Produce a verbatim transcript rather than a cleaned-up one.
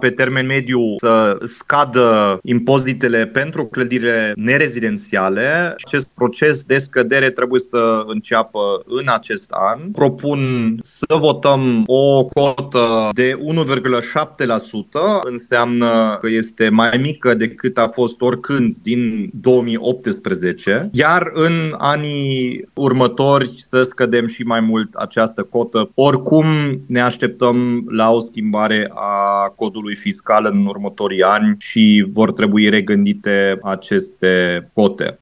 pe termen mediu să scadă impozitele pentru clădirile nerezidențiale. Acest proces de scădere trebuie să înceapă în acest an. Propun să votăm o cotă de unu virgulă șapte la sută, înseamnă că este mai mică decât a fost oricând din două mii optsprezece, iar în anii următori să scădem și mai mult această cotă. Oricum ne așteptăm la o schimbare a codului fiscal în următorii ani și vor trebui regândite aceste cote.